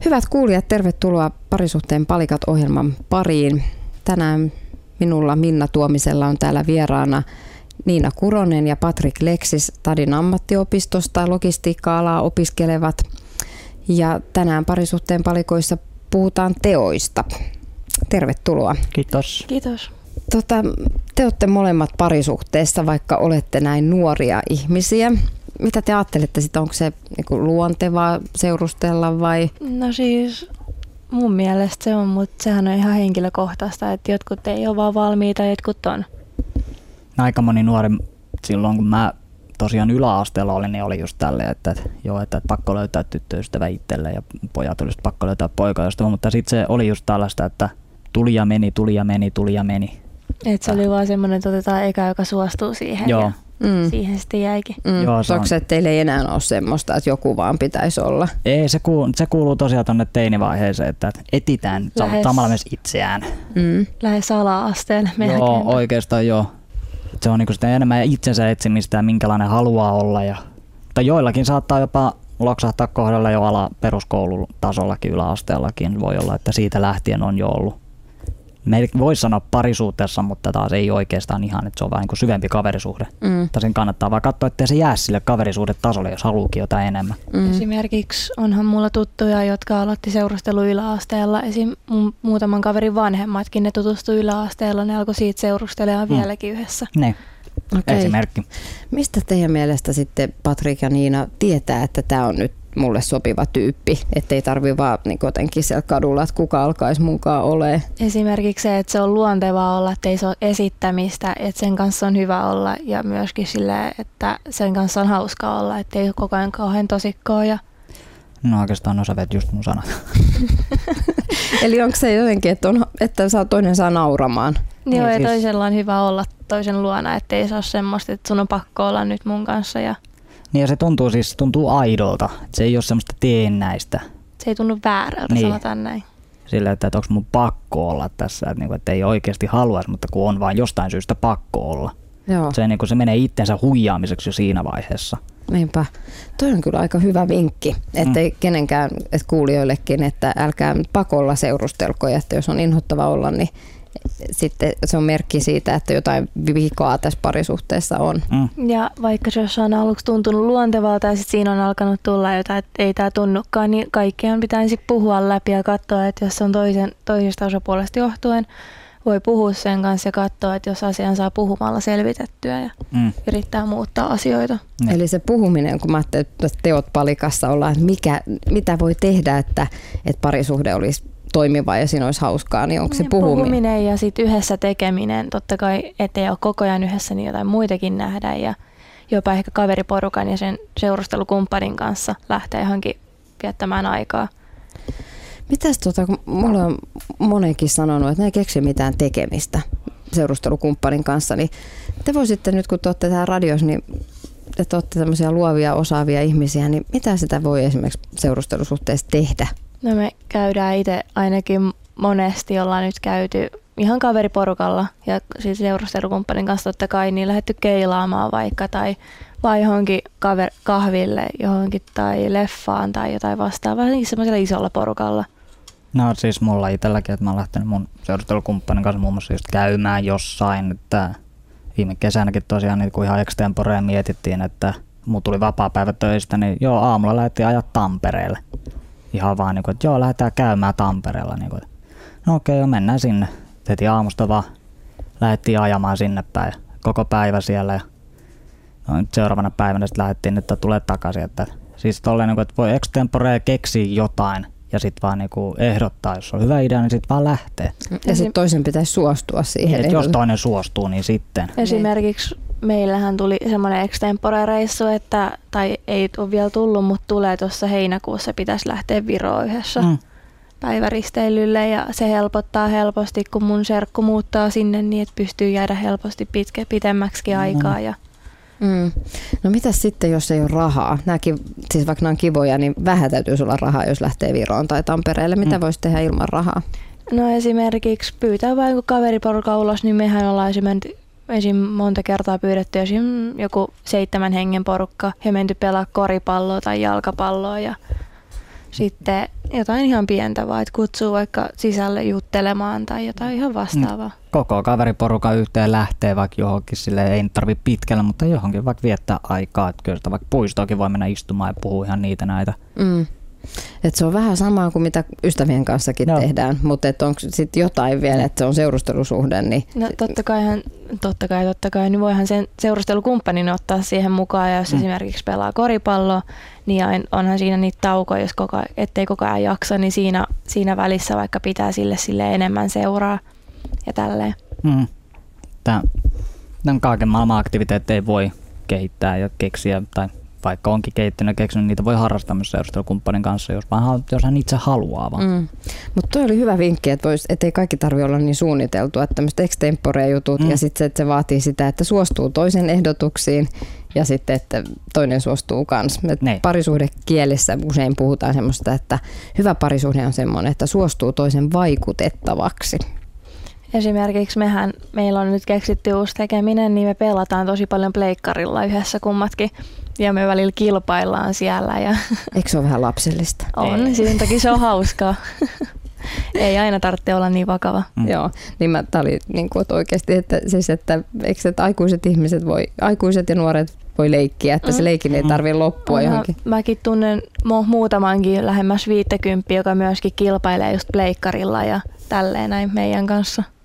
Hyvät kuulijat, tervetuloa Parisuhteen palikat -ohjelman pariin. Tänään minulla Minna Tuomisella on täällä vieraana Niina Kuronen ja Patrik Leksis Stadin ammattiopistosta, logistiikka-alaa opiskelevat. Ja tänään Parisuhteen palikoissa puhutaan teoista. Tervetuloa. Kiitos. Kiitos. Te olette molemmat parisuhteessa, vaikka olette näin nuoria ihmisiä. Mitä te ajattelette sitä? Onko se luontevaa seurustella vai? No siis mun mielestä se on, mutta sehän on ihan henkilökohtaista, että jotkut ei ole vaan valmiita ja jotkut on. Aika moni nuori silloin, kun mä tosiaan yläasteella olin, niin oli just tälleen, että pakko löytää tyttöystävä itselle ja pojat olisi pakko löytää poikaystävä, mutta sitten se oli just tällaista, että tuli ja meni. Että se oli vaan semmoinen, että otetaan eka, joka suostuu siihen. Joo. Ja siihen sitten jäikin. Joo, onko se, että teille ei enää ole semmoista, että joku vaan pitäisi olla? Ei, se kuuluu tosiaan tuonne teinivaiheeseen, että etitään samalla myös itseään. Lähes ala-asteelle. Joo, oikeastaan joo. Se on niinku sitä enemmän itsensä etsimistä ja minkälainen haluaa olla. Mutta joillakin saattaa jopa loksahtaa kohdalla jo peruskoulutasollakin, yläasteellakin. Voi olla, että siitä lähtien on jo ollut. Voisi sanoa parisuhteessa, mutta taas ei oikeastaan ihan, että se on vähän niin kuin syvempi kaverisuhde. Mutta sen kannattaa vaan katsoa, ettei se jää sille kaverisuhdetasolle, jos haluukin jotain enemmän. Esimerkiksi onhan mulla tuttuja, jotka aloitti seurustelu yläasteella. Esim. Muutaman kaverin vanhemmatkin, ne tutustui yläasteella, ne alkoi siitä seurustelemaan vieläkin yhdessä. Ne. Okay. Esimerkki. Mistä teidän mielestä sitten Patrik ja Niina tietää, että tämä on nyt mulle sopiva tyyppi, ettei tarvitse vaan niin jotenkin siellä kadulla, että kuka alkaisi mukaan ole. Esimerkiksi se, että se on luontevaa olla, että ei se ole esittämistä, että sen kanssa on hyvä olla ja myöskin sille, että sen kanssa on hauska olla, että ei ole koko ajan kauhean tosikkoa. No oikeastaan osa vet just mun sanat. Eli onko se jotenkin, että toinen saa nauramaan? Joo, ja toisella on hyvä olla toisen luona, ettei se ole semmoista, että sun on pakko olla nyt mun kanssa. Niin ja se tuntuu aidolta. Se ei ole semmoista teennäistä. Se ei tunnu väärältä, niin. Sanotaan näin. Sillä, että onko mun pakko olla tässä, että ei oikeasti haluaisi, mutta kun on vaan jostain syystä pakko olla. Joo. Se menee itsensä huijaamiseksi jo siinä vaiheessa. Niinpä. Toi on kyllä aika hyvä vinkki, ettei kenenkään kuulijoillekin, että älkää pakolla seurustelko, ja että jos on inhottava olla, niin sitten se on merkki siitä, että jotain vikaa tässä parisuhteessa on. Ja vaikka se on aluksi tuntunut luontevalta ja sitten siinä on alkanut tulla jotain, että ei tämä tunnukaan, niin kaikkien pitäisi puhua läpi ja katsoa, että jos on toisesta osapuolesta johtuen, voi puhua sen kanssa ja katsoa, että jos asian saa puhumalla selvitettyä ja yrittää muuttaa asioita. Eli se puhuminen, kun mä ajattelin, että teot palikassa ollaan, että mitä voi tehdä, että parisuhde olisi toimiva ja siinä olisi hauskaa, niin onko se puhuminen ja sitten yhdessä tekeminen, totta kai ettei ole koko ajan yhdessä, niin jotain muitakin nähdä ja jopa ehkä kaveriporukan ja sen seurustelukumppanin kanssa lähteä johonkin viettämään aikaa. Mitäs kun mulla on monenkin sanonut, että ne ei keksi mitään tekemistä seurustelukumppanin kanssa, niin te voisitte nyt, kun te olette täällä radiossa, niin te olette tämmöisiä luovia, osaavia ihmisiä, niin mitä sitä voi esimerkiksi seurustelusuhteessa tehdä? No me käydään itse ainakin monesti, ollaan nyt käyty ihan kaveriporukalla ja siis seurustelukumppanin kanssa totta kai niin lähdetty keilaamaan vaikka tai vaan johonkin kahville johonkin tai leffaan tai jotain vastaavaa, semmoisella isolla porukalla. No siis mulla itselläkin, että mä oon lähtenyt mun seurustelukumppanin kanssa muun muassa just käymään jossain, että viime kesänäkin tosiaan niin kun ihan extemporeen mietittiin, että mun tuli vapaapäivä töistä, niin joo aamulla lähdettiin ajaa Tampereelle. Ihan vaan niin kuin, että joo lähdetään käymään Tampereella. Niin kuin, no okei, joo, mennään sinne. Heti aamusta vaan lähdettiin ajamaan sinne päin. Koko päivä siellä ja no, nyt seuraavana päivänä sitten lähdettiin, että tulee takaisin. Että, siis tolleen, niin kuin, että voi extemporea keksiä jotain ja sitten vaan niin kuin ehdottaa, jos on hyvä idea, niin sitten vaan lähtee. Ja sitten toisen pitäisi suostua siihen. Jos toinen suostuu, niin sitten. Esimerkiksi meillähän tuli semmoinen extempore-reissu, tai ei ole vielä tullut, mutta tulee tuossa heinäkuussa, pitäisi lähteä Viroon yhdessä päiväristeilylle ja se helpottaa helposti, kun mun serkku muuttaa sinne niin, että pystyy jäädä helposti pitemmäksikin aikaa. Ja No mitäs sitten, jos ei ole rahaa? Siis vaikka nämä on kivoja, niin vähän täytyy olla rahaa, jos lähtee Viroon tai Tampereelle. Mitä voisi tehdä ilman rahaa? No esimerkiksi pyytää vain kaveriporukka ulos, niin mehän ollaan esim. Monta kertaa pyydetty joku 7 hengen porukka ja menty pelaa koripalloa tai jalkapalloa ja sitten jotain ihan pientä vaan, että kutsuu vaikka sisälle juttelemaan tai jotain ihan vastaavaa. Koko kaveriporukan yhteen lähtee vaikka johonkin, silleen ei tarvitse pitkällä, mutta johonkin vaikka viettää aikaa. Että kyllä sitä vaikka puistoakin voi mennä istumaan ja puhua ihan niitä näitä. Et se on vähän samaa kuin mitä ystävien kanssakin tehdään, mutta onko sitten jotain vielä, että se on seurustelusuhde? Niin... No totta kai, niin voihan sen seurustelukumppanin ottaa siihen mukaan, ja jos esimerkiksi pelaa koripalloa, niin onhan siinä niitä taukoja, ettei koko ajan jaksa, niin siinä välissä vaikka pitää sille enemmän seuraa ja tälleen. Tämän kaiken maailman aktiviteetteja voi kehittää ja keksiä, tai vaikka onkin kehittänyt ja keksinyt, niitä voi harrastaa myös seurustelukumppanin kanssa, jos hän itse haluaa vaan. Mutta toi oli hyvä vinkki, että ei kaikki tarvitse olla niin suunniteltua, että tämmöiset extempore-jutut ja sitten se, että se vaatii sitä, että suostuu toisen ehdotuksiin ja sitten, että toinen suostuu kanssa. Parisuhdekielessä usein puhutaan semmoista, että hyvä parisuhde on semmoinen, että suostuu toisen vaikutettavaksi. Esimerkiksi meillä on nyt keksitty uusi tekeminen, niin me pelataan tosi paljon pleikkarilla yhdessä kummatkin. Ja me välillä kilpaillaan siellä. Ja eikö se ole vähän lapsellista? On, siinä takia se on hauskaa. Ei aina tarvitse olla niin vakava. Joo, niin tämä oli niin kuin, että oikeasti, että aikuiset ja nuoret voi leikkiä, että se leikin ei tarvitse loppua johonkin. Mäkin tunnen muutamankin lähemmäs 50, joka myöskin kilpailee just pleikkarilla ja tälleen näin meidän kanssa.